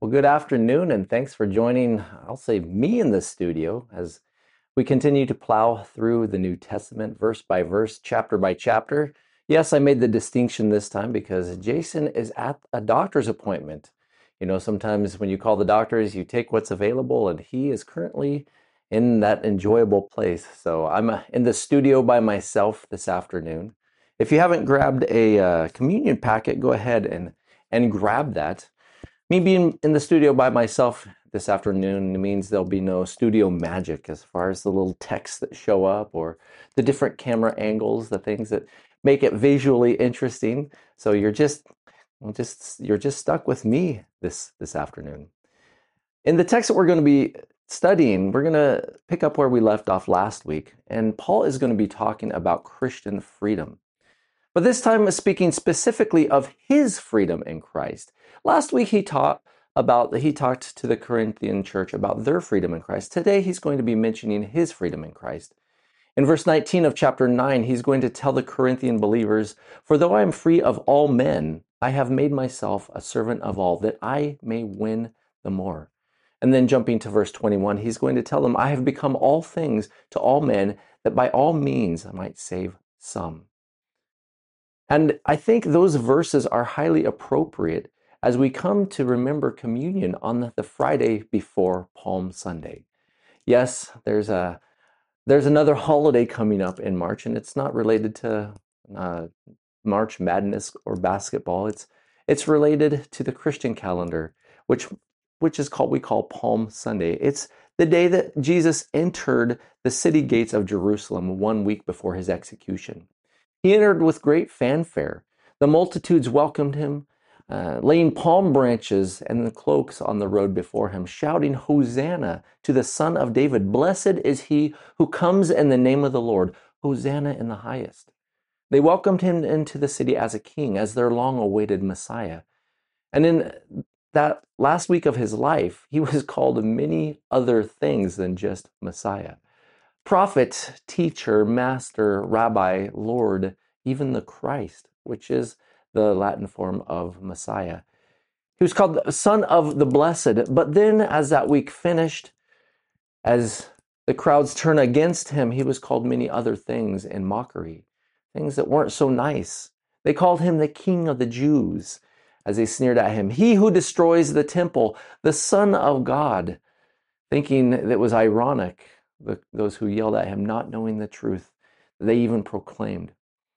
Well, good afternoon, and thanks for joining, I'll say, me in the studio as we continue to plow through the New Testament verse by verse, chapter by chapter. Yes, I made the distinction this time because Jason is at a doctor's appointment. You know, sometimes when you call the doctors, you take what's available, and he is currently in that enjoyable place. So I'm in the studio by myself this afternoon. If you haven't grabbed a communion packet, go ahead and grab that. Me being in the studio by myself this afternoon means there'll be no studio magic as far as the little texts that show up or the different camera angles, the things that make it visually interesting. So you're just stuck with me this afternoon. In the text that we're going to be studying, we're going to pick up where we left off last week, and Paul is going to be talking about Christian freedom. But this time is speaking specifically of his freedom in Christ. Last week he talked to the Corinthian church about their freedom in Christ. Today he's going to be mentioning his freedom in Christ. In verse 19 of chapter 9, he's going to tell the Corinthian believers, "For though I am free of all men, I have made myself a servant of all, that I may win the more." And then jumping to verse 21, he's going to tell them, "I have become all things to all men, that by all means I might save some." And I think those verses are highly appropriate as we come to remember communion on the Friday before Palm Sunday. Yes, there's another holiday coming up in March, and it's not related to uh, March Madness or basketball. It's related to the Christian calendar, which is called we call Palm Sunday. It's the day that Jesus entered the city gates of Jerusalem 1 week before his execution. He entered with great fanfare. The multitudes welcomed him, laying palm branches and the cloaks on the road before him, shouting, "Hosanna to the Son of David. Blessed is he who comes in the name of the Lord. Hosanna in the highest." They welcomed him into the city as a king, as their long-awaited Messiah. And in that last week of his life, he was called many other things than just Messiah. Prophet, teacher, master, rabbi, Lord, even the Christ, which is the Latin form of Messiah. He was called the Son of the Blessed. But then, as that week finished, as the crowds turned against him, he was called many other things in mockery, things that weren't so nice. They called him the King of the Jews, as they sneered at him. He who destroys the temple, the Son of God, thinking that it was ironic, those who yelled at him, not knowing the truth, they even proclaimed.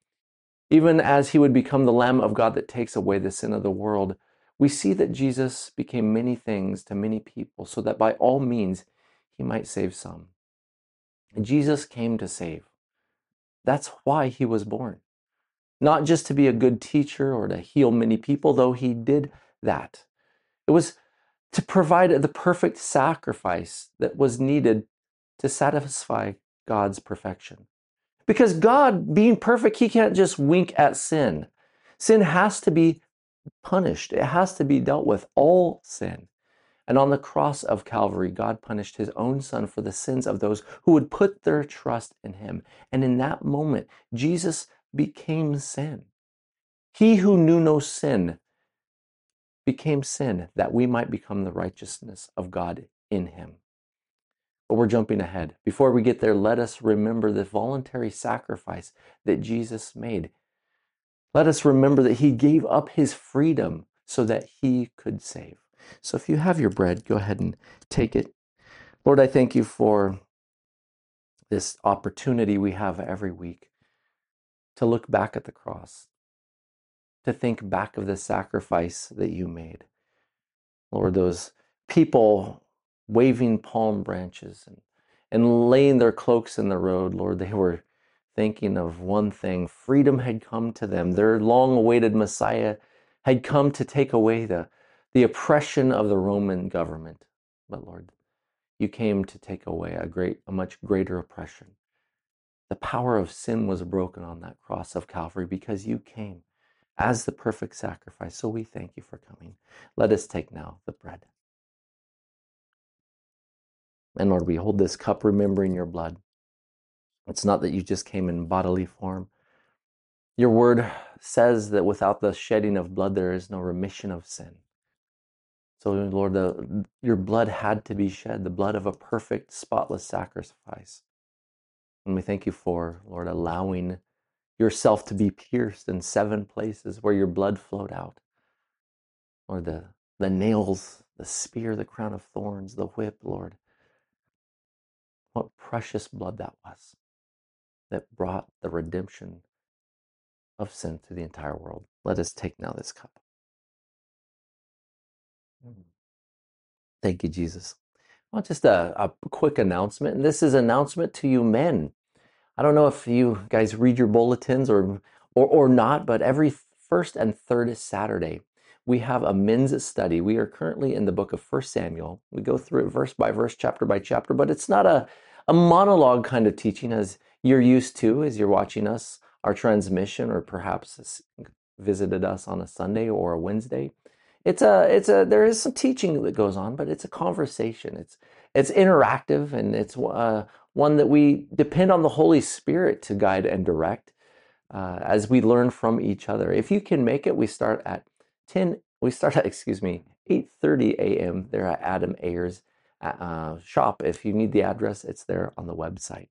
Even as he would become the Lamb of God that takes away the sin of the world, we see that Jesus became many things to many people so that by all means he might save some. Jesus came to save. That's why he was born. Not just to be a good teacher or to heal many people, though he did that. It was to provide the perfect sacrifice that was needed to satisfy God's perfection. Because God, being perfect, he can't just wink at sin. Sin has to be punished. It has to be dealt with, all sin. And on the cross of Calvary, God punished his own son for the sins of those who would put their trust in him. And in that moment, Jesus became sin. He who knew no sin became sin that we might become the righteousness of God in him. But we're jumping ahead. Before we get there, let us remember the voluntary sacrifice that Jesus made. Let us remember that he gave up his freedom so that he could save. So if you have your bread, go ahead and take it. Lord, I thank you for this opportunity we have every week to look back at the cross, to think back of the sacrifice that you made. Lord, those people waving palm branches and laying their cloaks in the road, Lord, they were thinking of one thing. Freedom had come to them. Their long-awaited Messiah had come to take away the oppression of the Roman government. But Lord, you came to take away a much greater oppression. The power of sin was broken on that cross of Calvary because you came as the perfect sacrifice. So we thank you for coming. Let us take now the bread. And Lord, we hold this cup remembering your blood. It's not that you just came in bodily form. Your word says that without the shedding of blood, there is no remission of sin. So, Lord, your blood had to be shed, the blood of a perfect, spotless sacrifice. And we thank you for, Lord, allowing yourself to be pierced in 7 places where your blood flowed out. Or the nails, the spear, the crown of thorns, the whip, Lord. What precious blood that was that brought the redemption of sin to the entire world. Let us take now this cup. Thank you, Jesus. Well, just a quick announcement. And this is an announcement to you men. I don't know if you guys read your bulletins or not, but every first and third Saturday, we have a men's study. We are currently in the book of 1 Samuel. We go through it verse by verse, chapter by chapter, but it's not a monologue kind of teaching as you're used to as you're watching us, our transmission, or perhaps visited us on a Sunday or a Wednesday. There is some teaching that goes on, but it's a conversation. It's interactive, and it's one that we depend on the Holy Spirit to guide and direct as we learn from each other. If you can make it, we start at 8:30 a.m. there at Adam Ayers shop. If you need the address, it's there on the website.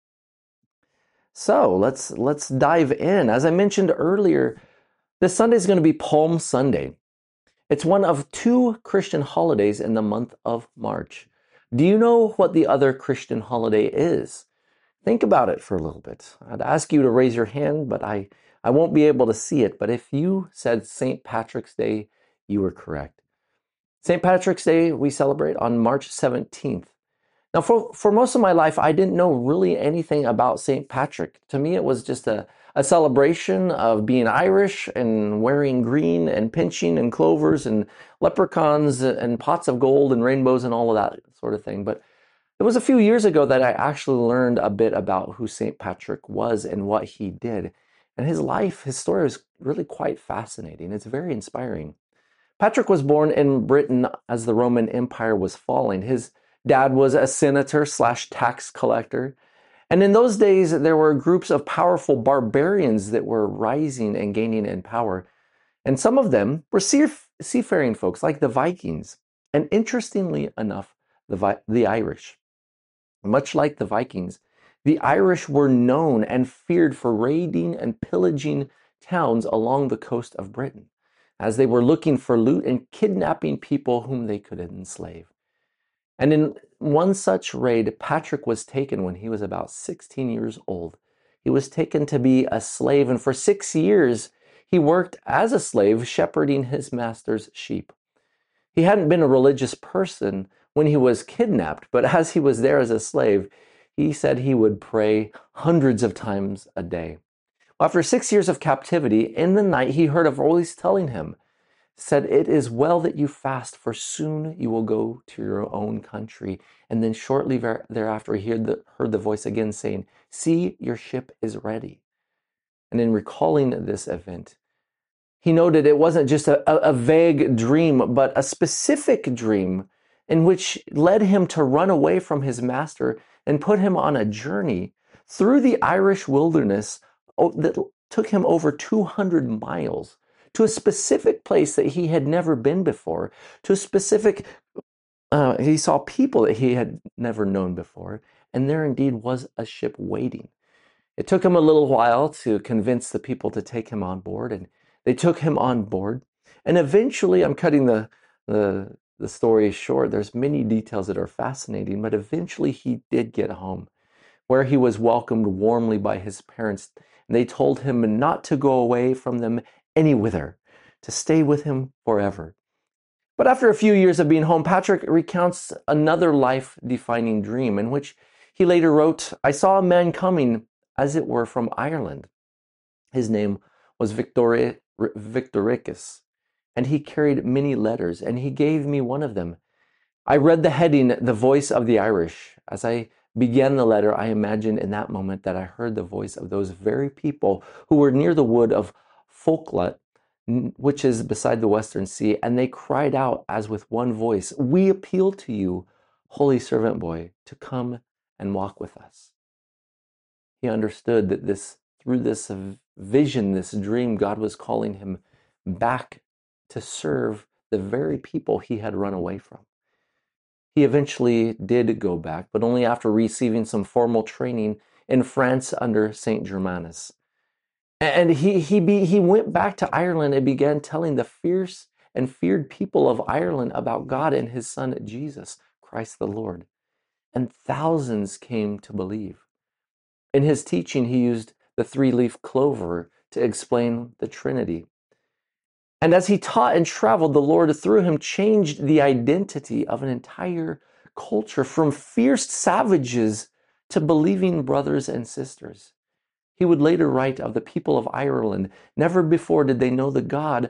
So let's dive in. As I mentioned earlier, this Sunday is going to be Palm Sunday. It's one of 2 Christian holidays in the month of March. Do you know what the other Christian holiday is? Think about it for a little bit. I'd ask you to raise your hand, but I won't be able to see it. But if you said St. Patrick's Day, you were correct. St. Patrick's Day we celebrate on March 17th. Now, for most of my life, I didn't know really anything about St. Patrick. To me, it was just a celebration of being Irish and wearing green and pinching and clovers and leprechauns and pots of gold and rainbows and all of that sort of thing. But it was a few years ago that I actually learned a bit about who St. Patrick was and what he did. And his story is really quite fascinating. It's very inspiring. Patrick was born in Britain as the Roman Empire was falling. His dad was a senator / tax collector. And in those days, there were groups of powerful barbarians that were rising and gaining in power. And some of them were seafaring folks like the Vikings. And interestingly enough, the Irish. Much like the Vikings, the Irish were known and feared for raiding and pillaging towns along the coast of Britain, as they were looking for loot and kidnapping people whom they could enslave. And in one such raid, Patrick was taken when he was about 16 years old. He was taken to be a slave, and for 6 years, he worked as a slave, shepherding his master's sheep. He hadn't been a religious person when he was kidnapped, but as he was there as a slave, he said he would pray hundreds of times a day. After 6 years of captivity, in the night, he heard a voice telling him, said, "It is well that you fast, for soon you will go to your own country." And then shortly thereafter, he heard the voice again saying, "See, your ship is ready." And in recalling this event, he noted it wasn't just a vague dream, but a specific dream in which led him to run away from his master and put him on a journey through the Irish wilderness that took him over 200 miles to a specific place that he had never been before, to a specific, he saw people that he had never known before, and there indeed was a ship waiting. It took him a little while to convince the people to take him on board, and they took him on board. And eventually, I'm cutting the story short. There's many details that are fascinating, but eventually he did get home, where he was welcomed warmly by his parents. And they told him not to go away from them anywhither, to stay with him forever. But after a few years of being home, Patrick recounts another life-defining dream in which he later wrote, "I saw a man coming, as it were, from Ireland. His name was Victoricus, and he carried many letters, and he gave me one of them. I read the heading, 'The Voice of the Irish.' As I began the letter, I imagined in that moment that I heard the voice of those very people who were near the wood of Foclut, which is beside the Western Sea, and they cried out as with one voice, 'We appeal to you, holy servant boy, to come and walk with us.'" He understood that through this vision, this dream, God was calling him back to serve the very people he had run away from. He eventually did go back, but only after receiving some formal training in France under Saint Germanus. And he went back to Ireland and began telling the fierce and feared people of Ireland about God and his son Jesus, Christ the Lord. And thousands came to believe. In his teaching, he used the three-leaf clover to explain the Trinity. And as he taught and traveled, the Lord through him changed the identity of an entire culture from fierce savages to believing brothers and sisters. He would later write of the people of Ireland, never before did they know God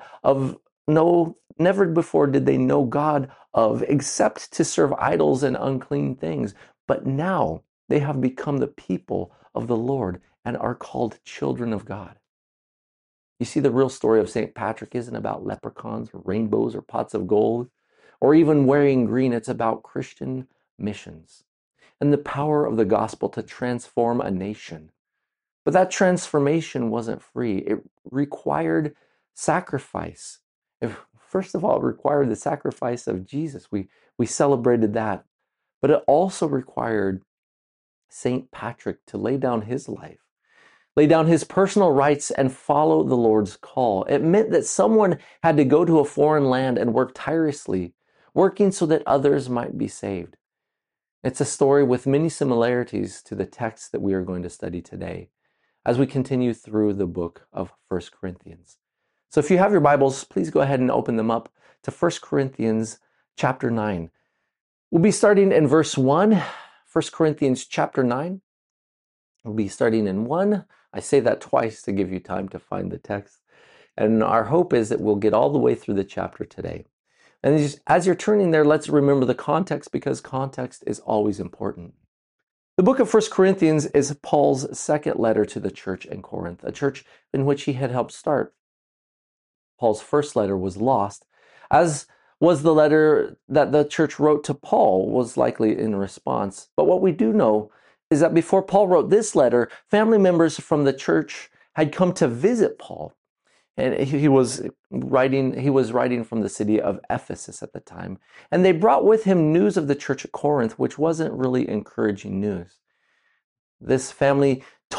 of except to serve idols and unclean things. But now they have become the people of the Lord and are called children of God. You see, the real story of St. Patrick isn't about leprechauns or rainbows or pots of gold or even wearing green. It's about Christian missions and the power of the gospel to transform a nation. But that transformation wasn't free. It required sacrifice. First of all, it required the sacrifice of Jesus. We celebrated that. But it also required St. Patrick to lay down his life, lay down his personal rights, and follow the Lord's call. It meant that someone had to go to a foreign land and work tirelessly, working so that others might be saved. It's a story with many similarities to the text that we are going to study today as we continue through the book of 1 Corinthians. So if you have your Bibles, please go ahead and open them up to 1 Corinthians chapter 9. We'll be starting in verse 1, 1 Corinthians chapter 9. We'll be starting in 1. I say that twice to give you time to find the text. And our hope is that we'll get all the way through the chapter today. And as you're turning there, let's remember the context, because context is always important. The book of 1 Corinthians is Paul's second letter to the church in Corinth, a church in which he had helped start. Paul's first letter was lost, as was the letter that the church wrote to Paul, was likely in response. But what we do know is that before Paul wrote this letter, family members from the church had come to visit Paul. And he was writing from the city of Ephesus at the time. And they brought with him news of the church at Corinth, which wasn't really encouraging news. This person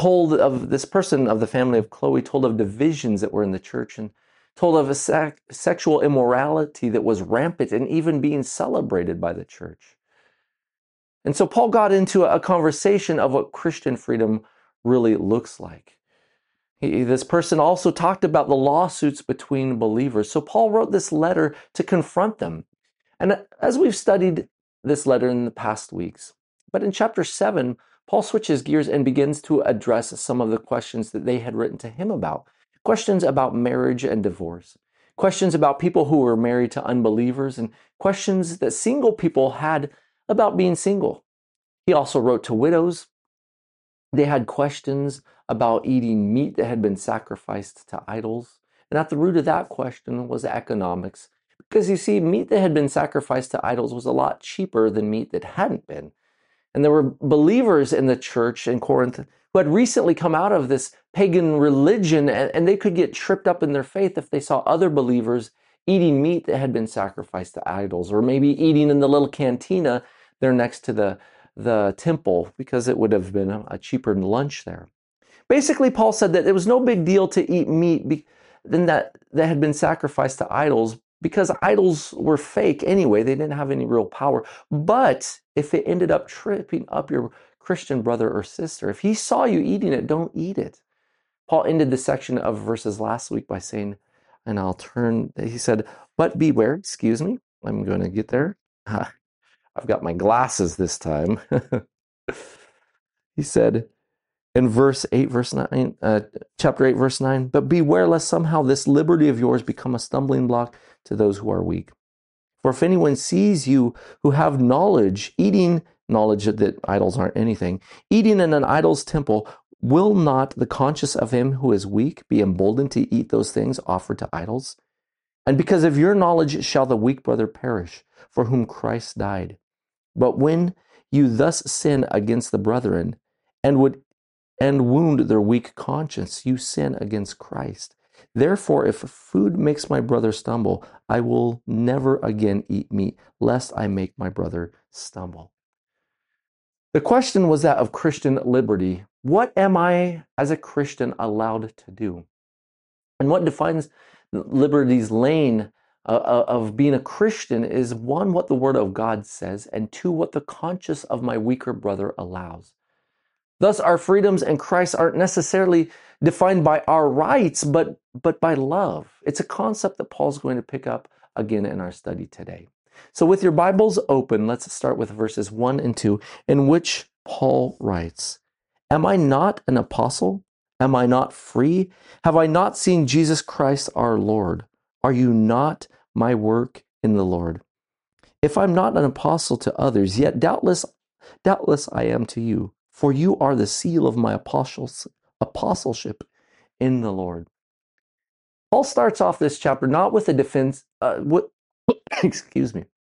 of the family of Chloe told of divisions that were in the church and told of a sexual immorality that was rampant and even being celebrated by the church. And so Paul got into a conversation of what Christian freedom really looks like. This person also talked about the lawsuits between believers. So Paul wrote this letter to confront them. And as we've studied this letter in the past weeks, but in chapter 7, Paul switches gears and begins to address some of the questions that they had written to him about. Questions about marriage and divorce. Questions about people who were married to unbelievers, and questions that single people had about being single. He also wrote to widows. They had questions about eating meat that had been sacrificed to idols. And at the root of that question was economics. Because you see, meat that had been sacrificed to idols was a lot cheaper than meat that hadn't been. And there were believers in the church in Corinth who had recently come out of this pagan religion, and they could get tripped up in their faith if they saw other believers eating meat that had been sacrificed to idols, or maybe eating in the little cantina there next to the temple, because it would have been a cheaper lunch there. Basically, Paul said that it was no big deal to eat meat that had been sacrificed to idols, because idols were fake anyway. They didn't have any real power. But if it ended up tripping up your Christian brother or sister, if he saw you eating it, don't eat it. Paul ended the section of verses last week by saying, he said, but beware, excuse me, I'm going to get there. I've got my glasses this time. He said in chapter 8, verse 9, but beware lest somehow this liberty of yours become a stumbling block to those who are weak. For if anyone sees you who have knowledge, eating knowledge that idols aren't anything, eating in an idol's temple, will not the conscience of him who is weak be emboldened to eat those things offered to idols? And because of your knowledge shall the weak brother perish, for whom Christ died. But when you thus sin against the brethren and wound their weak conscience, you sin against Christ. Therefore, if food makes my brother stumble, I will never again eat meat, lest I make my brother stumble. The question was that of Christian liberty. What am I, as a Christian, allowed to do? And what defines liberty's lane of being a Christian is, one, what the Word of God says, and two, what the conscience of my weaker brother allows. Thus, our freedoms in Christ aren't necessarily defined by our rights, but by love. It's a concept that Paul's going to pick up again in our study today. So with your Bibles open, let's start with verses 1 and 2, in which Paul writes, "Am I not an apostle? Am I not free? Have I not seen Jesus Christ our Lord? Are you not my work in the Lord? If I'm not an apostle to others, yet doubtless I am to you, for you are the seal of my apostleship in the Lord." Paul starts off this chapter not with a defense, excuse me,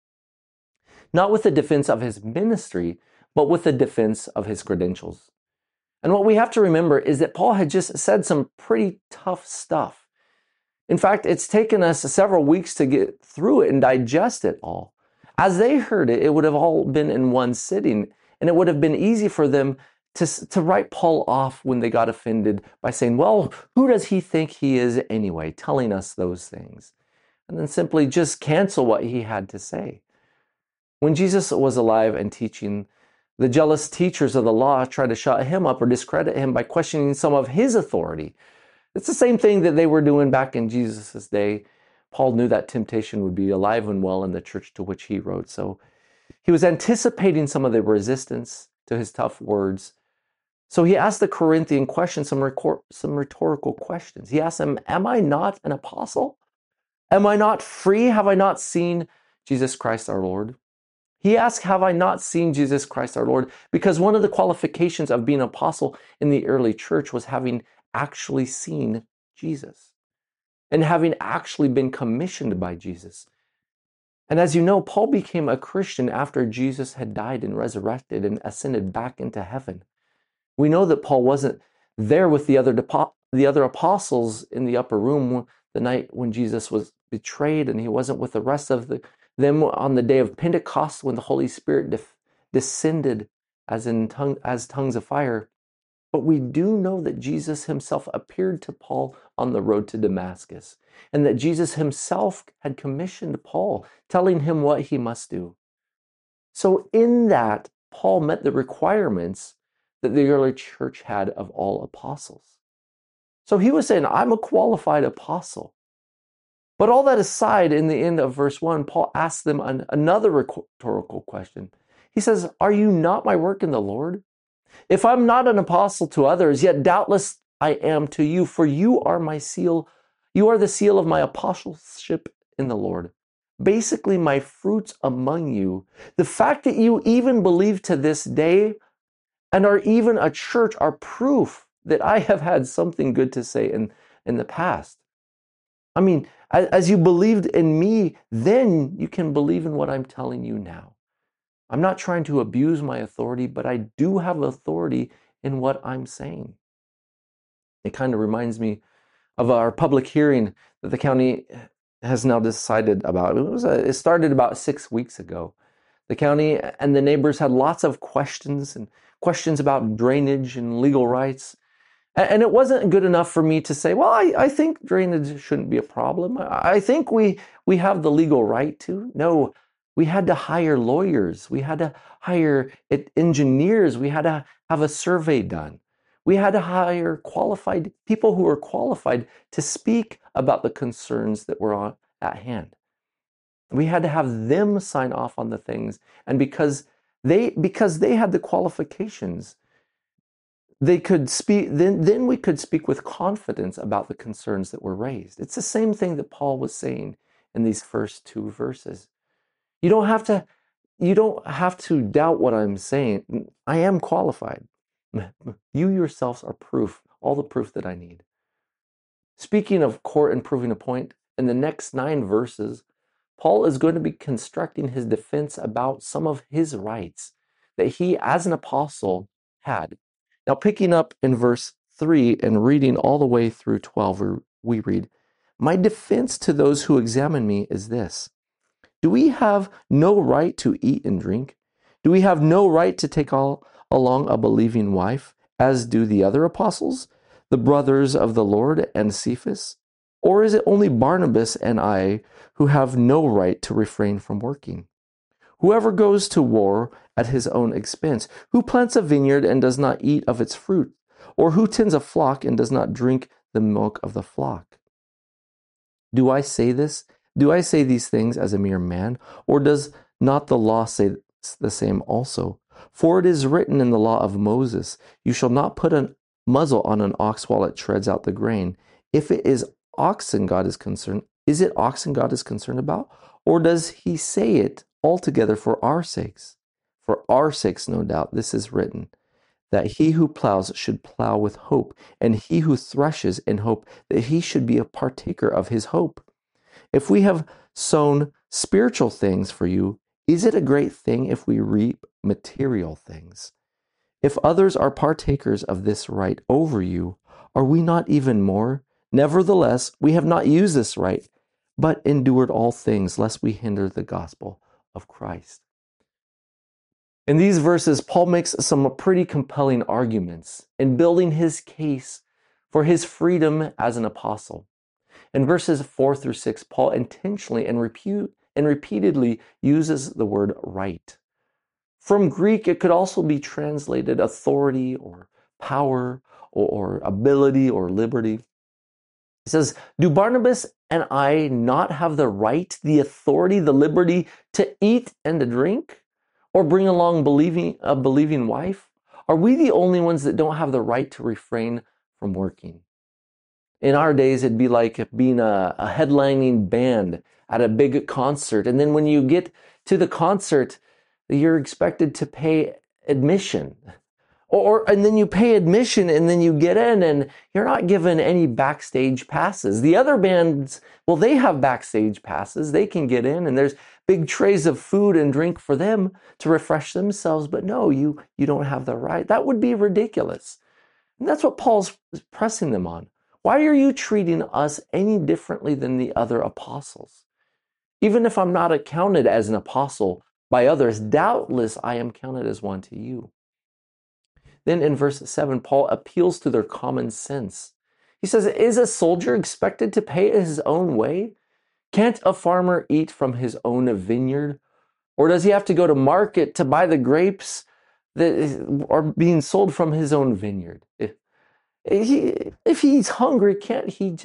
not with the defense of his ministry, but with the defense of his credentials. And what we have to remember is that Paul had just said some pretty tough stuff. In fact, it's taken us several weeks to get through it and digest it all. As they heard it, it would have all been in one sitting, and it would have been easy for them to write Paul off when they got offended by saying, well, who does he think he is anyway, telling us those things? And then simply just cancel what he had to say. When Jesus was alive and teaching, the jealous teachers of the law tried to shut him up or discredit him by questioning some of his authority. It's the same thing that they were doing back in Jesus' day. Paul knew that temptation would be alive and well in the church to which he wrote. So he was anticipating some of the resistance to his tough words. So he asked the Corinthian question, some rhetorical questions. He asked them, am I not an apostle? Am I not free? Have I not seen Jesus Christ our Lord? He asked, have I not seen Jesus Christ our Lord? Because one of the qualifications of being an apostle in the early church was having actually seen Jesus and having actually been commissioned by Jesus. And as you know, Paul became a Christian after Jesus had died and resurrected and ascended back into heaven. We know that Paul wasn't there with the other apostles in the upper room the night when Jesus was betrayed, and he wasn't with the rest of them on the day of Pentecost when the Holy Spirit descended as tongues of fire. But we do know that Jesus himself appeared to Paul on the road to Damascus, and that Jesus himself had commissioned Paul, telling him what he must do. So in that, Paul met the requirements that the early church had of all apostles. So he was saying, I'm a qualified apostle. But all that aside, in the end of verse 1, Paul asks them another rhetorical question. He says, are you not my work in the Lord? If I'm not an apostle to others, yet doubtless I am to you, for you are my seal. You are the seal of my apostleship in the Lord. Basically, my fruits among you. The fact that you even believe to this day and are even a church are proof that I have had something good to say in the past. I mean, as you believed in me, then you can believe in what I'm telling you now. I'm not trying to abuse my authority, but I do have authority in what I'm saying. It kind of reminds me of our public hearing that the county has now decided about. It started about 6 weeks ago. The county and the neighbors had lots of questions about drainage and legal rights. And it wasn't good enough for me to say, well, I think drainage shouldn't be a problem. I think we have the legal right to. No, we had to hire lawyers. We had to hire engineers. We had to have a survey done. We had to hire qualified people who were qualified to speak about the concerns that were at hand. We had to have them sign off on the things. And because they had the qualifications, they could speak, then we could speak with confidence about the concerns that were raised. It's the same thing that Paul was saying in these first 2 verses. You don't have to doubt what I'm saying. I am qualified. You yourselves are proof, all the proof that I need. Speaking of court and proving a point, in the next 9 verses, Paul is going to be constructing his defense about some of his rights that he, as an apostle, had. Now, picking up in verse 3 and reading all the way through 12, we read, "My defense to those who examine me is this: do we have no right to eat and drink? Do we have no right to take along a believing wife, as do the other apostles, the brothers of the Lord and Cephas? Or is it only Barnabas and I who have no right to refrain from working? Whoever goes to war at his own expense, who plants a vineyard and does not eat of its fruit, or who tends a flock and does not drink the milk of the flock? Do I say this? Do I say these things as a mere man? Or does not the law say the same also? For it is written in the law of Moses, you shall not put a muzzle on an ox while it treads out the grain. If it is oxen God is concerned, is it oxen God is concerned about? Or does he say it altogether for our sakes? For our sakes, no doubt, this is written, that he who plows should plow with hope, and he who threshes in hope, that he should be a partaker of his hope. If we have sown spiritual things for you, is it a great thing if we reap material things? If others are partakers of this right over you, are we not even more? Nevertheless, we have not used this right, but endured all things, lest we hinder the gospel of Christ. In these verses, Paul makes some pretty compelling arguments in building his case for his freedom as an apostle. In verses 4 through 6, Paul intentionally and repeatedly uses the word right. From Greek, it could also be translated authority or power or ability or liberty. He says, do Barnabas and I not have the right, the authority, the liberty to eat and to drink? Or bring along a believing wife? Are we the only ones that don't have the right to refrain from working? In our days, it'd be like being a headlining band at a big concert. And then when you get to the concert, you're expected to pay admission. And then you pay admission and then you get in and you're not given any backstage passes. The other bands, well, they have backstage passes. They can get in and there's big trays of food and drink for them to refresh themselves. But no, you don't have the right. That would be ridiculous. And that's what Paul's pressing them on. Why are you treating us any differently than the other apostles? Even if I'm not accounted as an apostle by others, doubtless I am counted as one to you. Then in verse 7, Paul appeals to their common sense. He says, is a soldier expected to pay his own way? Can't a farmer eat from his own vineyard? Or does he have to go to market to buy the grapes that are being sold from his own vineyard? If he's hungry, can't he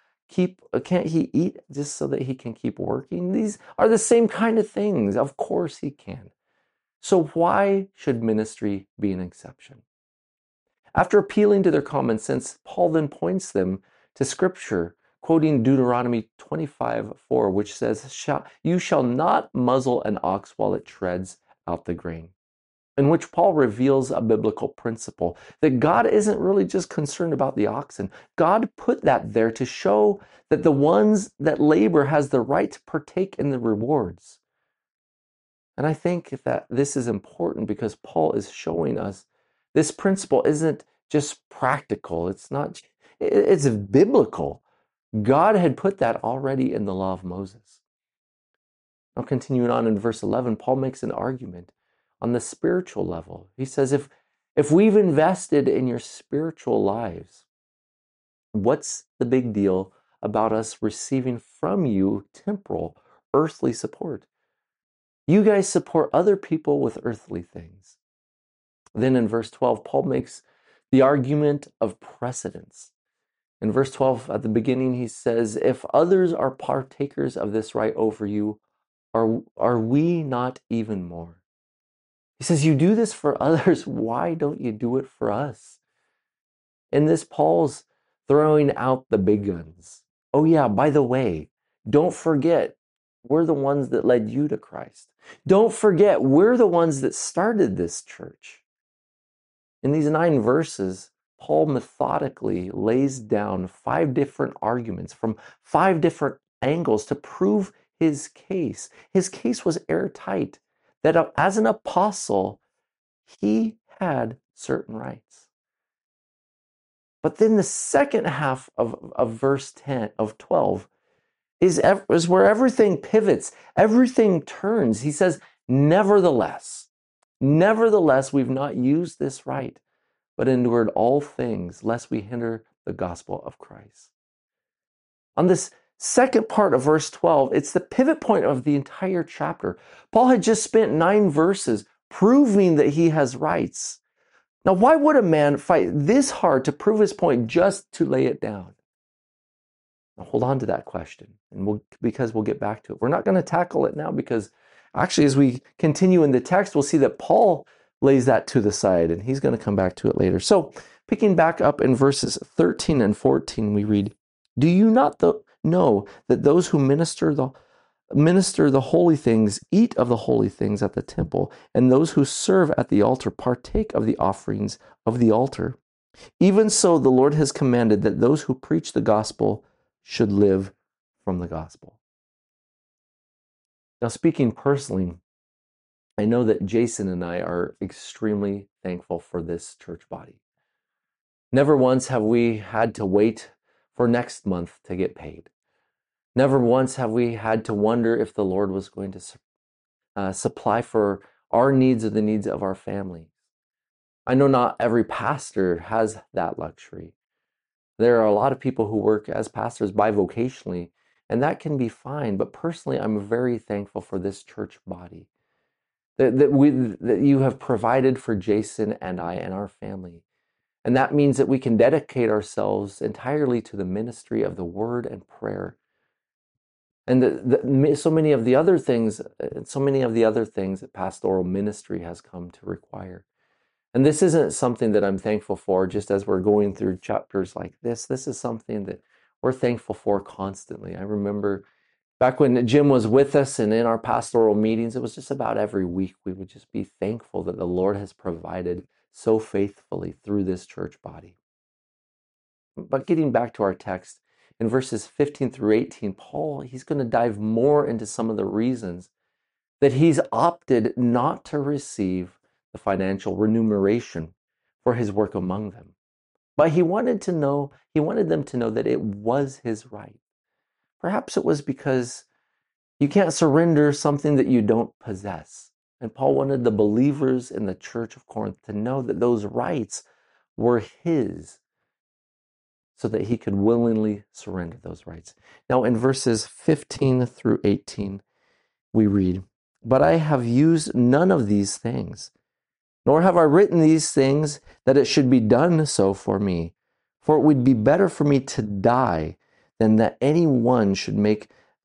eat just so that he can keep working? These are the same kind of things. Of course he can. So why should ministry be an exception? After appealing to their common sense, Paul then points them to Scripture, quoting Deuteronomy 25:4, which says, you shall not muzzle an ox while it treads out the grain, in which Paul reveals a biblical principle that God isn't really just concerned about the oxen. God put that there to show that the ones that labor has the right to partake in the rewards. And I think that this is important because Paul is showing us this principle isn't just practical. It's biblical. God had put that already in the law of Moses. Now, continuing on in verse 11, Paul makes an argument on the spiritual level. He says, if we've invested in your spiritual lives, what's the big deal about us receiving from you temporal, earthly support? You guys support other people with earthly things. Then in verse 12, Paul makes the argument of precedence. In verse 12, at the beginning, he says, if others are partakers of this right over you, are we not even more? He says, you do this for others. Why don't you do it for us? In this, Paul's throwing out the big guns. Oh yeah, by the way, don't forget, we're the ones that led you to Christ. Don't forget, we're the ones that started this church. In these 9 verses, Paul methodically lays down 5 different arguments from 5 different angles to prove his case. His case was airtight, that as an apostle, he had certain rights. But then the second half of verse 10 of 12 is where everything pivots, everything turns. He says, nevertheless, we've not used this right, but endured all things, lest we hinder the gospel of Christ. On this second part of verse 12, it's the pivot point of the entire chapter. Paul had just spent 9 verses proving that he has rights. Now, why would a man fight this hard to prove his point just to lay it down? Now, hold on to that question, and because we'll get back to it. We're not going to tackle it now because actually, as we continue in the text, we'll see that Paul lays that to the side, and he's going to come back to it later. So, picking back up in verses 13 and 14, we read, "Do you not know that those who minister the holy things eat of the holy things at the temple, and those who serve at the altar partake of the offerings of the altar? Even so, the Lord has commanded that those who preach the gospel should live from the gospel." Now, speaking personally, I know that Jason and I are extremely thankful for this church body. Never once have we had to wait for next month to get paid. Never once have we had to wonder if the Lord was going to supply for our needs or the needs of our family. I know not every pastor has that luxury. There are a lot of people who work as pastors bivocationally, and that can be fine. But personally, I'm very thankful for this church body that you have provided for Jason and I and our family. And that means that we can dedicate ourselves entirely to the ministry of the word and prayer. And so many of the other things that pastoral ministry has come to require. And this isn't something that I'm thankful for just as we're going through chapters like this. This is something that we're thankful for constantly. I remember back when Jim was with us and in our pastoral meetings, it was just about every week we would just be thankful that the Lord has provided so faithfully through this church body. But getting back to our text, in verses 15 through 18, Paul, he's going to dive more into some of the reasons that he's opted not to receive the financial remuneration for his work among them. But he wanted them to know that it was his right. Perhaps it was because you can't surrender something that you don't possess. And Paul wanted the believers in the church of Corinth to know that those rights were his, so that he could willingly surrender those rights. Now, in verses 15 through 18, we read, "But I have used none of these things, nor have I written these things that it should be done so for me. For it would be better for me to die than that anyone should make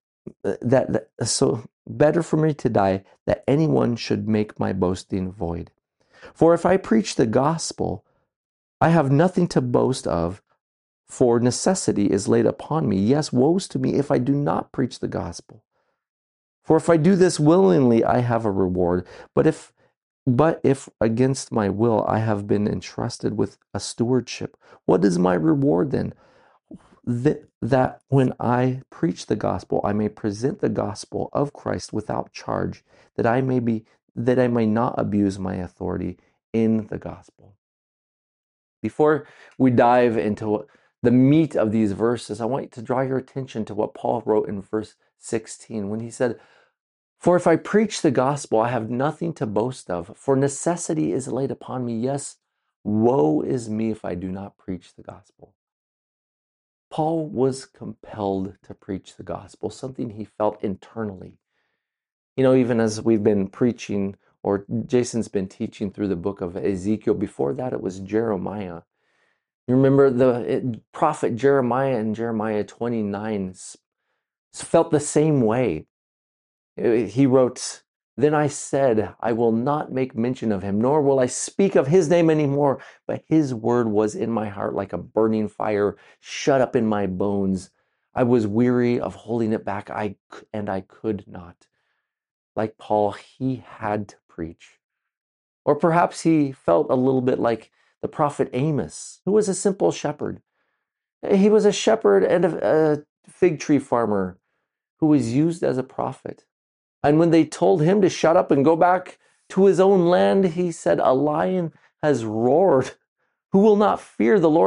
better for me to die that anyone should make my boasting void. For if I preach the gospel, I have nothing to boast of, for necessity is laid upon me. Yes, woes to me if I do not preach the gospel. For if I do this willingly, I have a reward. But if against my will I have been entrusted with a stewardship, what is my reward then? That when I preach the gospel, I may present the gospel of Christ without charge, that I may not abuse my authority in the gospel." Before we dive into the meat of these verses, I want you to draw your attention to what Paul wrote in verse 16 when he said, "For if I preach the gospel, I have nothing to boast of, for necessity is laid upon me. Yes, woe is me if I do not preach the gospel." Paul was compelled to preach the gospel, something he felt internally. Even as we've been preaching, or Jason's been teaching through the book of Ezekiel, before that it was Jeremiah. You remember the prophet Jeremiah in Jeremiah 29 felt the same way. He wrote, "Then I said, I will not make mention of him, nor will I speak of his name anymore. But his word was in my heart like a burning fire, shut up in my bones. I was weary of holding it back, and I could not." Like Paul, he had to preach. Or perhaps he felt a little bit like the prophet Amos, who was a simple shepherd. He was a shepherd and a fig tree farmer who was used as a prophet. And when they told him to shut up and go back to his own land, he said, "A lion has roared. Who will not fear? The Lord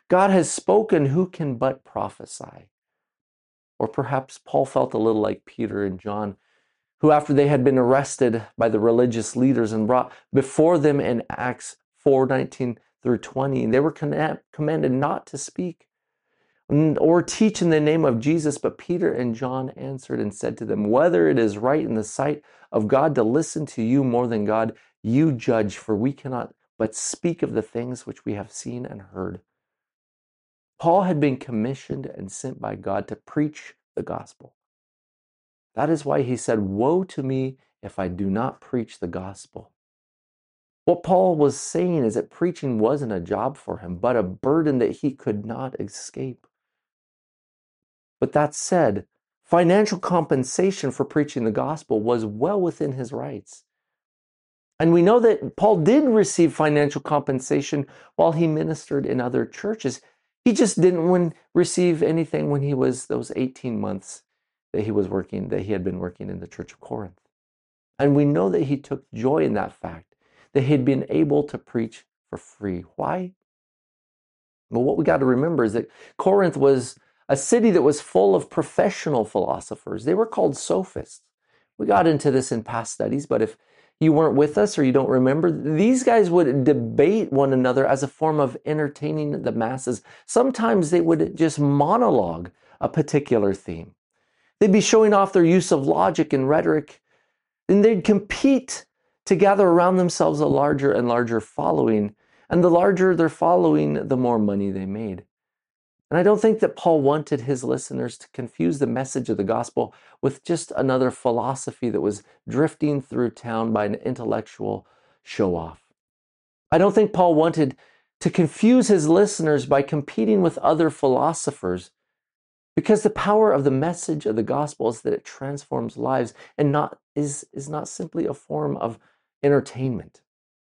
God has spoken, who can but prophesy? Or perhaps Paul felt a little like Peter and John, who after they had been arrested by the religious leaders and brought before them in Acts 4:19 through 20, they were commanded not to speak or teach in the name of Jesus. But Peter and John answered and said to them, whether it is right in the sight of God to listen to you more than God, you judge, for we cannot but speak of the things which we have seen and heard. Paul had been commissioned and sent by God to preach the gospel. That is why he said, woe to me if I do not preach the gospel. What Paul was saying is that preaching wasn't a job for him, but a burden that he could not escape. But that said, financial compensation for preaching the gospel was well within his rights. And we know that Paul did receive financial compensation while he ministered in other churches. He just didn't receive anything when he was those 18 months that he had been working in the church of Corinth. And we know that he took joy in that fact, that he'd been able to preach for free. Why? Well, what we got to remember is that Corinth was a city that was full of professional philosophers. They were called sophists. We got into this in past studies, but if you weren't with us or you don't remember, these guys would debate one another as a form of entertaining the masses. Sometimes they would just monologue a particular theme. They'd be showing off their use of logic and rhetoric, and they'd compete to gather around themselves a larger and larger following. And the larger their following, the more money they made. And I don't think that Paul wanted his listeners to confuse the message of the gospel with just another philosophy that was drifting through town by an intellectual show-off. I don't think Paul wanted to confuse his listeners by competing with other philosophers, because the power of the message of the gospel is that it transforms lives and is not simply a form of entertainment.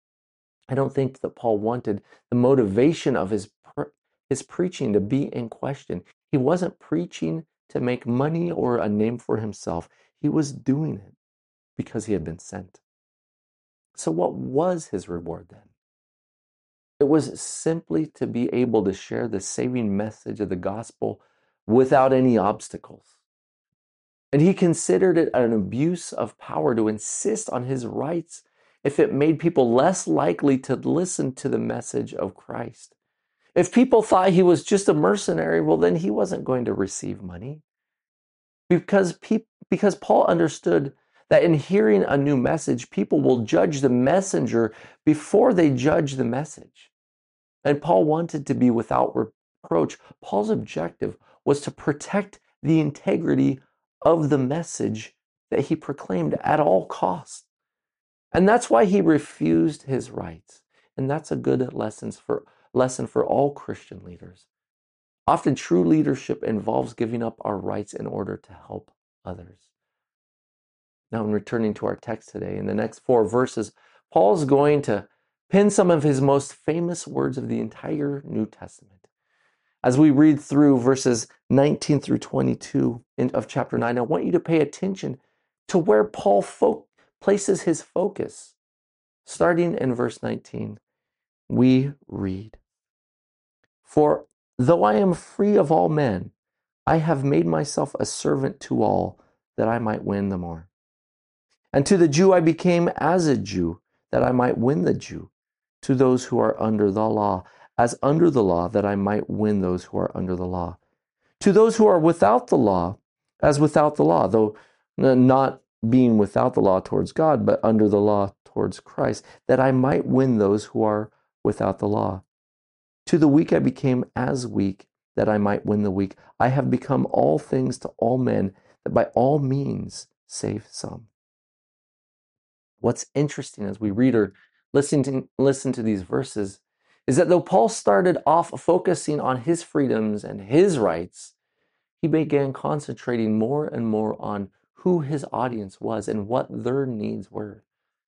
I don't think that Paul wanted the motivation of his preaching to be in question. He wasn't preaching to make money or a name for himself. He was doing it because he had been sent. So what was his reward then? It was simply to be able to share the saving message of the gospel without any obstacles. And he considered it an abuse of power to insist on his rights if it made people less likely to listen to the message of Christ. If people thought he was just a mercenary, well, then he wasn't going to receive money. Because Paul understood that in hearing a new message, people will judge the messenger before they judge the message. And Paul wanted to be without reproach. Paul's objective was to protect the integrity of the message that he proclaimed at all costs. And that's why he refused his rights. And that's a good lesson for all Christian leaders. Often true leadership involves giving up our rights in order to help others. Now, in returning to our text today, in the next 4 verses, Paul's going to pen some of his most famous words of the entire New Testament. As we read through verses 19 through 22 of chapter 9, I want you to pay attention to where Paul places his focus. Starting in verse 19, we read, "For though I am free of all men, I have made myself a servant to all, that I might win the more. And to the Jew I became as a Jew, that I might win the Jew. To those who are under the law, as under the law, that I might win those who are under the law. To those who are without the law, as without the law, though not being without the law towards God, but under the law towards Christ, that I might win those who are without the law. To the weak I became as weak, that I might win the weak. I have become all things to all men, that by all means save some." What's interesting as we read or listen to these verses is that though Paul started off focusing on his freedoms and his rights, he began concentrating more and more on who his audience was and what their needs were.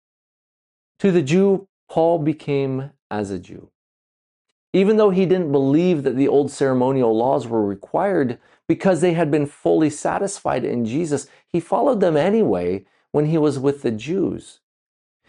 To the Jew, Paul became as a Jew. Even though he didn't believe that the old ceremonial laws were required because they had been fully satisfied in Jesus, he followed them anyway when he was with the Jews.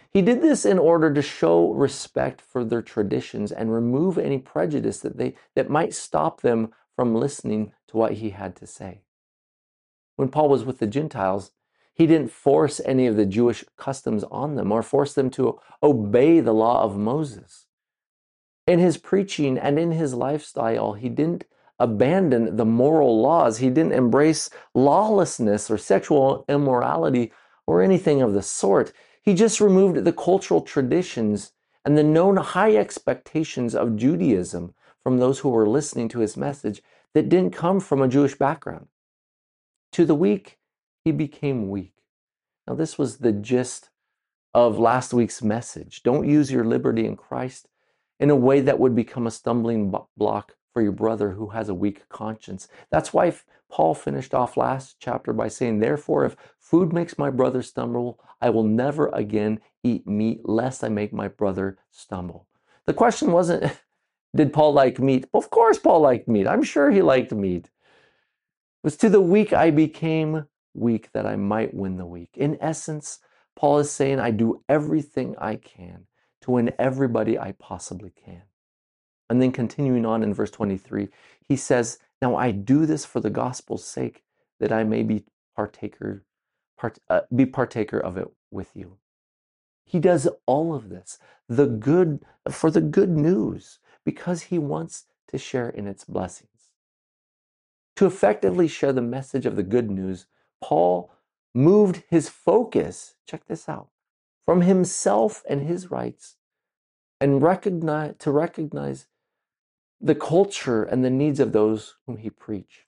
He did this in order to show respect for their traditions and remove any prejudice that might stop them from listening to what he had to say. When Paul was with the Gentiles, he didn't force any of the Jewish customs on them or force them to obey the law of Moses. In his preaching and in his lifestyle, he didn't abandon the moral laws. He didn't embrace lawlessness or sexual immorality or anything of the sort. He just removed the cultural traditions and the known high expectations of Judaism from those who were listening to his message that didn't come from a Jewish background. To the weak, he became weak. Now, this was the gist of last week's message. Don't use your liberty in Christ in a way that would become a stumbling block for your brother who has a weak conscience. That's why Paul finished off last chapter by saying, therefore, if food makes my brother stumble, I will never again eat meat lest I make my brother stumble. The question wasn't, did Paul like meat? Of course Paul liked meat. I'm sure he liked meat. It was to the weak I became weak that I might win the weak. In essence, Paul is saying, I do everything I can to win everybody I possibly can. And then continuing on in verse 23, he says, now I do this for the gospel's sake, that I may be partaker of it with you. He does all of this for the good news, because he wants to share in its blessings. To effectively share the message of the good news, Paul moved his focus, check this out, from himself and his rights and recognize the culture and the needs of those to whom he preached,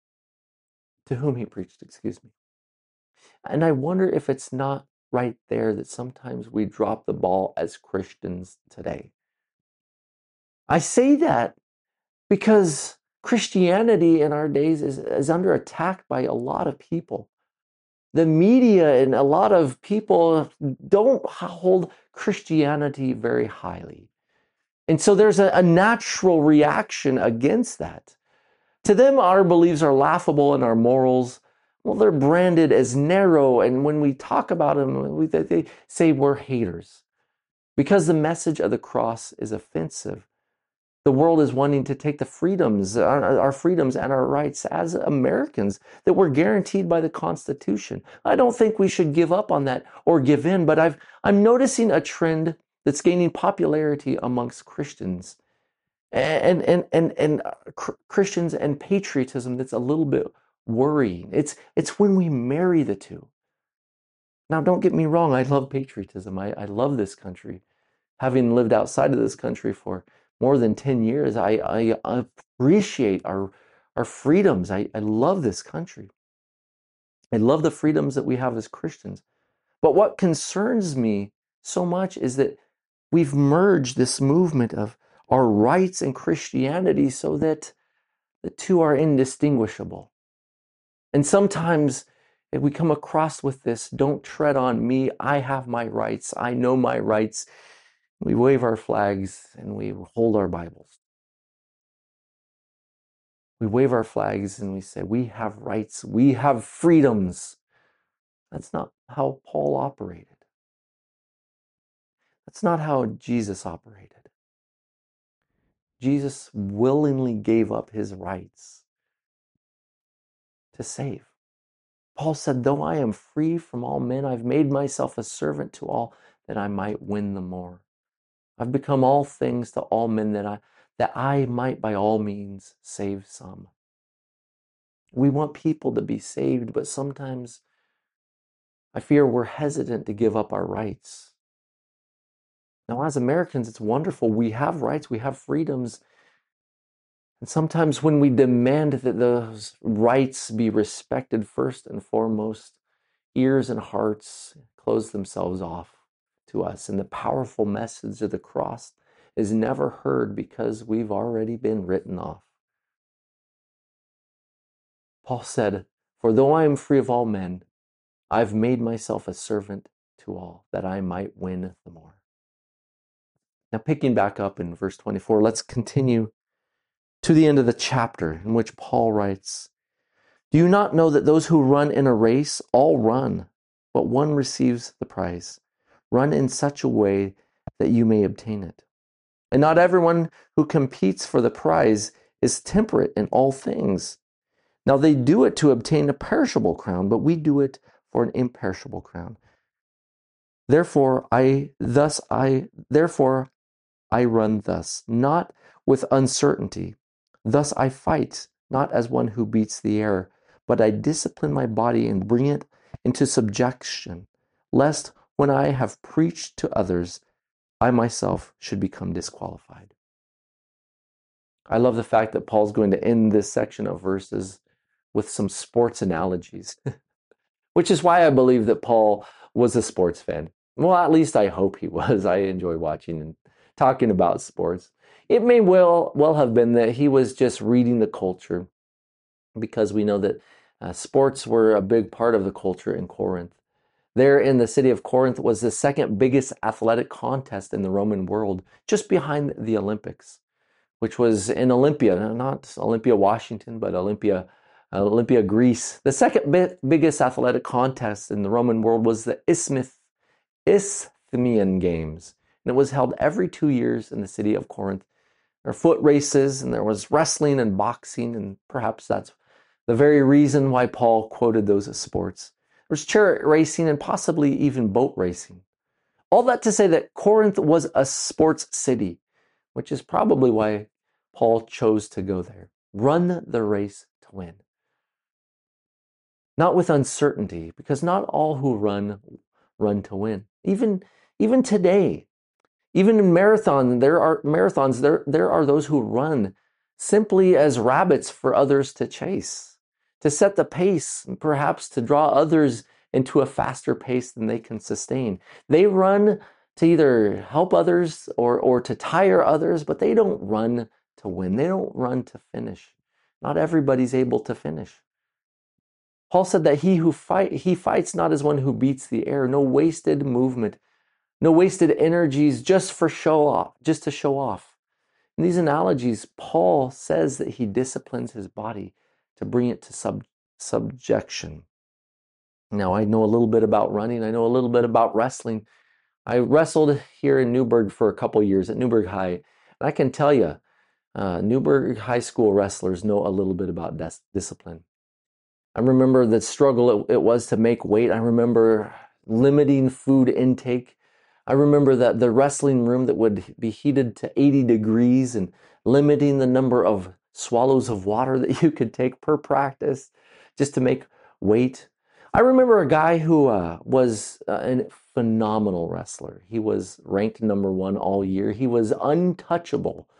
excuse me. And I wonder if it's not right there that sometimes we drop the ball as Christians today. I say that because Christianity in our days is under attack by a lot of people. The media and a lot of people don't hold Christianity very highly. And so there's a natural reaction against that. To them, our beliefs are laughable and our morals, well, they're branded as narrow. And when we talk about them, they say we're haters. Because the message of the cross is offensive, the world is wanting to take the freedoms, our freedoms and our rights as Americans that were guaranteed by the Constitution. I don't think we should give up on that or give in, but I'm noticing a trend that's gaining popularity amongst Christians and Christians and patriotism that's a little bit worrying. It's when we marry the two. Now, don't get me wrong. I love patriotism. I love this country. Having lived outside of this country for more than 10 years, I appreciate our freedoms. I love this country. I love the freedoms that we have as Christians. But what concerns me so much is that we've merged this movement of our rights and Christianity so that the two are indistinguishable. And sometimes if we come across with this, don't tread on me, I have my rights, I know my rights, we wave our flags and we hold our Bibles. We wave our flags and we say, we have rights, we have freedoms. That's not how Paul operated. That's not how Jesus operated. Jesus willingly gave up his rights to save. Paul said, though I am free from all men, I've made myself a servant to all that I might win the more. I've become all things to all men that I might by all means save some. We want people to be saved, but sometimes I fear we're hesitant to give up our rights. Now, as Americans, it's wonderful. We have rights, we have freedoms. And sometimes when we demand that those rights be respected first and foremost, ears and hearts close themselves off to us. And the powerful message of the cross is never heard because we've already been written off. Paul said, for though I am free of all men, I've made myself a servant to all, that I might win the more. Now, picking back up in verse 24, let's continue to the end of the chapter in which Paul writes, do you not know that those who run in a race all run, but one receives the prize? Run in such a way that you may obtain it. And not everyone who competes for the prize is temperate in all things. Now they do it to obtain a perishable crown, but we do it for an imperishable crown. Therefore I run thus, not with uncertainty. Thus I fight, not as one who beats the air, but I discipline my body and bring it into subjection, lest when I have preached to others, I myself should become disqualified. I love the fact that Paul's going to end this section of verses with some sports analogies, which is why I believe that Paul was a sports fan. Well, at least I hope he was. I enjoy watching and talking about sports. It may well have been that he was just reading the culture, because we know that sports were a big part of the culture in Corinth. There in the city of Corinth was the second biggest athletic contest in the Roman world, just behind the Olympics, which was in Olympia, not Olympia, Washington, but Olympia, Greece. The second biggest athletic contest in the Roman world was the Isthmian Games, and it was held every 2 years in the city of Corinth. There were foot races, and there was wrestling and boxing, and perhaps that's the very reason why Paul quoted those as sports. There was chariot racing and possibly even boat racing. All that to say that Corinth was a sports city, which is probably why Paul chose to go there. Run the race to win. Not with uncertainty, because not all who run to win. Even today, even in marathons, there are those who run simply as rabbits for others to chase, to set the pace, and perhaps to draw others into a faster pace than they can sustain. They run to either help others or to tire others, but they don't run to win. They don't run to finish. Not everybody's able to finish. Paul said that he fights not as one who beats the air, no wasted movement, no wasted energies just to show off. In these analogies, Paul says that he disciplines his body to bring it to subjection. Now, I know a little bit about running. I know a little bit about wrestling. I wrestled here in Newburgh for a couple years at Newburgh High. And I can tell you, Newburgh High School wrestlers know a little bit about discipline. I remember the struggle it was to make weight. I remember limiting food intake. I remember that the wrestling room that would be heated to 80 degrees and limiting the number of swallows of water that you could take per practice just to make weight. I remember a guy who was a phenomenal wrestler. He was ranked number 1 all year. He was untouchable.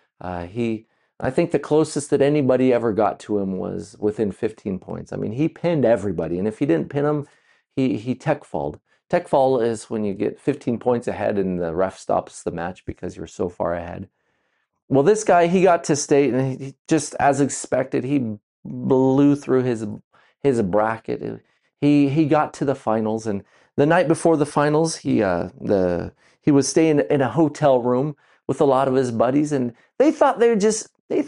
I think the closest that anybody ever got to him was within 15 points. I mean, he pinned everybody, and if he didn't pin him, he tech-falled. Tech-fall is when you get 15 points ahead and the ref stops the match because you're so far ahead. Well, this guy, he got to state, and he, just as expected, he blew through his bracket. He got to the finals, and the night before the finals, he was staying in a hotel room with a lot of his buddies, and they thought they'd just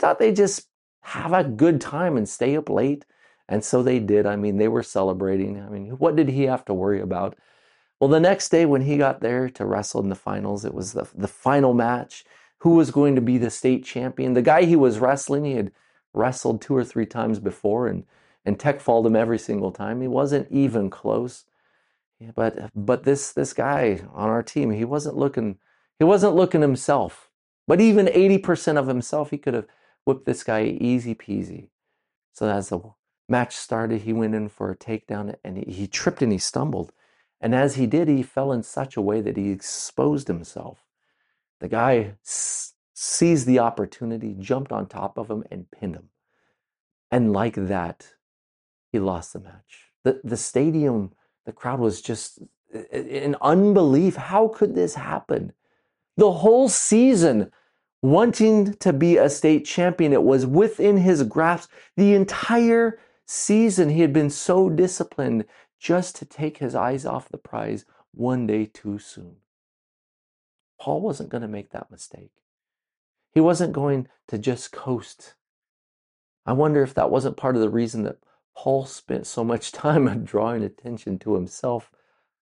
have a good time and stay up late, and so they did. I mean, they were celebrating. I mean, what did he have to worry about? Well, the next day when he got there to wrestle in the finals, it was the final match. Who was going to be the state champion? The guy he was wrestling, he had wrestled 2 or 3 times before and tech-falled him every single time. He wasn't even close. Yeah, but this guy on our team, he wasn't looking himself. But even 80% of himself, he could have whipped this guy easy peasy. So as the match started, he went in for a takedown, and he tripped and he stumbled. And as he did, he fell in such a way that he exposed himself. The guy seized the opportunity, jumped on top of him, and pinned him. And like that, he lost the match. The stadium, the crowd was just in unbelief. How could this happen? The whole season, wanting to be a state champion, it was within his grasp. The entire season, he had been so disciplined just to take his eyes off the prize one day too soon. Paul wasn't going to make that mistake. He wasn't going to just coast. I wonder if that wasn't part of the reason that Paul spent so much time on drawing attention to himself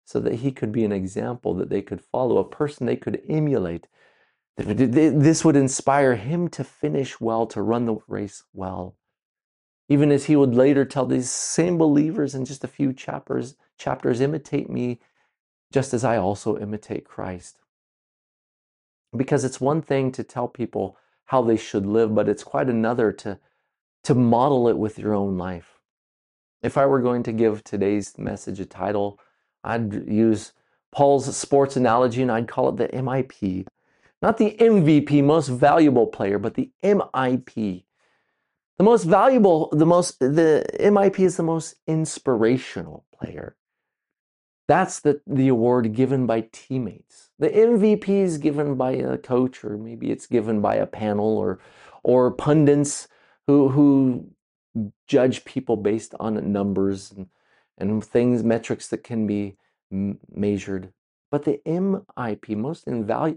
so that he could be an example that they could follow, a person they could emulate. This would inspire him to finish well, to run the race well. Even as he would later tell these same believers in just a few chapters, imitate me just as I also imitate Christ. Because it's one thing to tell people how they should live, but it's quite another to model it with your own life. If I were going to give today's message a title, I'd use Paul's sports analogy and I'd call it the MIP. Not the MVP, most valuable player, but the MIP. The most valuable, the MIP is the most inspirational player. That's the award given by teammates. The MVP is given by a coach, or maybe it's given by a panel or pundits who judge people based on numbers and things, metrics that can be measured. But the MIP, most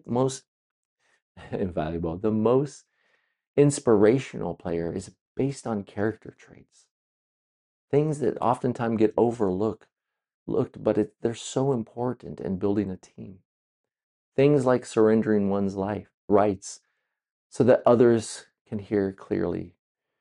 invaluable, the most inspirational player, is based on character traits. Things that oftentimes get overlooked, but they're so important in building a team. Things like surrendering one's life rights so that others can hear clearly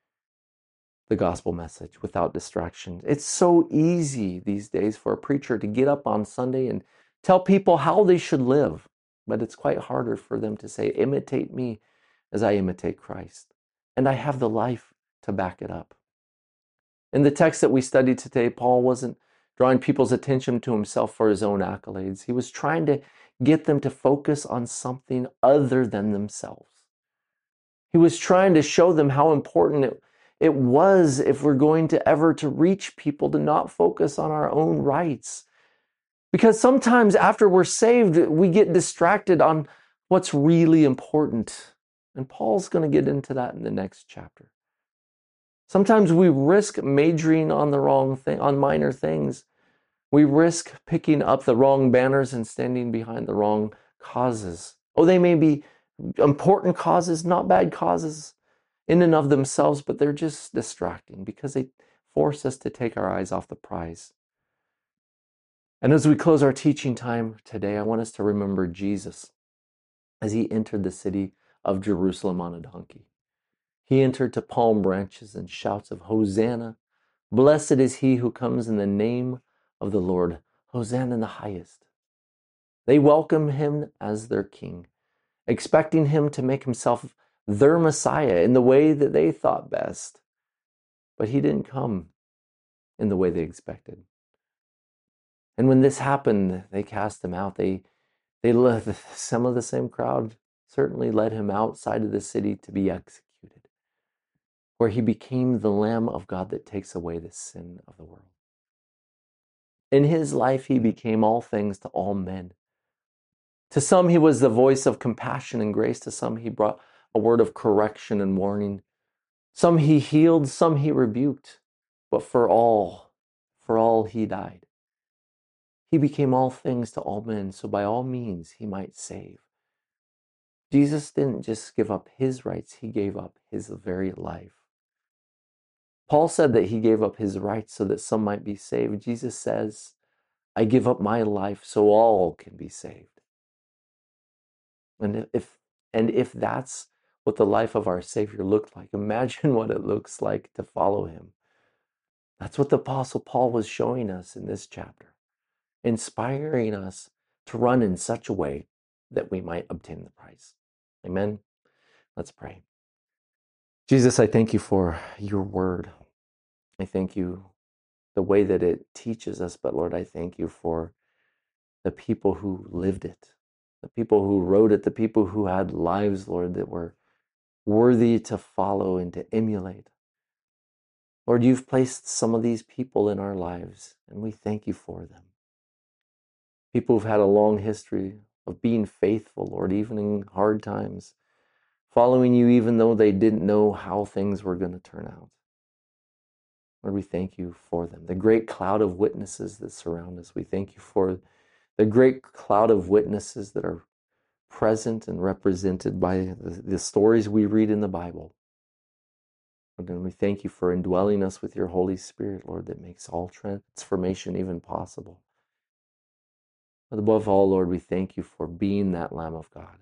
the gospel message without distraction. It's so easy these days for a preacher to get up on Sunday and tell people how they should live, but it's quite harder for them to say, imitate me as I imitate Christ. And I have the life to back it up. In the text that we studied today, Paul wasn't drawing people's attention to himself for his own accolades. He was trying to get them to focus on something other than themselves. He was trying to show them how important it was, if we're going to ever to reach people, to not focus on our own rights. Because sometimes after we're saved, we get distracted on what's really important. And Paul's going to get into that in the next chapter. Sometimes we risk majoring on the wrong thing, on minor things. We risk picking up the wrong banners and standing behind the wrong causes. Oh, they may be important causes, not bad causes in and of themselves, but they're just distracting because they force us to take our eyes off the prize. And as we close our teaching time today, I want us to remember Jesus as he entered the city of Jerusalem on a donkey. He entered to palm branches and shouts of Hosanna. Blessed is he who comes in the name of the Lord. Hosanna in the highest. They welcomed him as their king, expecting him to make himself their Messiah in the way that they thought best. But he didn't come in the way they expected. And when this happened, they cast him out. They led some of the same crowd, certainly led him outside of the city to be executed, where he became the Lamb of God that takes away the sin of the world. In his life, he became all things to all men. To some, he was the voice of compassion and grace. To some, he brought a word of correction and warning. Some he healed, some he rebuked. But for all he died. He became all things to all men, so by all means he might save. Jesus didn't just give up his rights, he gave up his very life. Paul said that he gave up his rights so that some might be saved. Jesus says, I give up my life so all can be saved. And if that's what the life of our Savior looked like, imagine what it looks like to follow him. That's what the Apostle Paul was showing us in this chapter, inspiring us to run in such a way that we might obtain the prize. Amen. Let's pray. Jesus, I thank you for your word. I thank you the way that it teaches us, but Lord, I thank you for the people who lived it, the people who wrote it, the people who had lives, Lord, that were worthy to follow and to emulate. Lord, you've placed some of these people in our lives, and we thank you for them. People who've had a long history of being faithful, Lord, even in hard times, following you even though they didn't know how things were going to turn out. Lord, we thank you for them. The great cloud of witnesses that surround us, we thank you for the great cloud of witnesses that are present and represented by the stories we read in the Bible. And we thank you for indwelling us with your Holy Spirit, Lord, that makes all transformation even possible. But above all, Lord, we thank you for being that Lamb of God,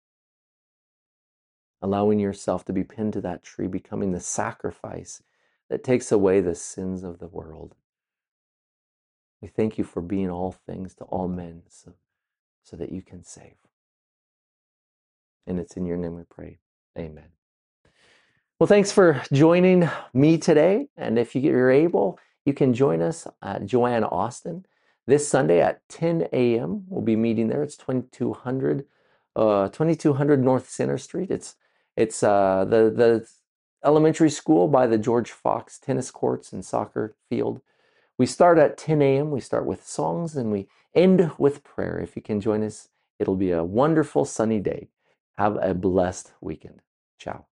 allowing yourself to be pinned to that tree, becoming the sacrifice that takes away the sins of the world. We thank you for being all things to all men so that you can save. And it's in your name we pray. Amen. Well, thanks for joining me today. And if you're able, you can join us at Joanne Austin this Sunday at 10 a.m. We'll be meeting there. It's 2200 North Center Street. It's the elementary school by the George Fox tennis courts and soccer field. We start at 10 a.m. We start with songs and we end with prayer. If you can join us, it'll be a wonderful sunny day. Have a blessed weekend. Ciao.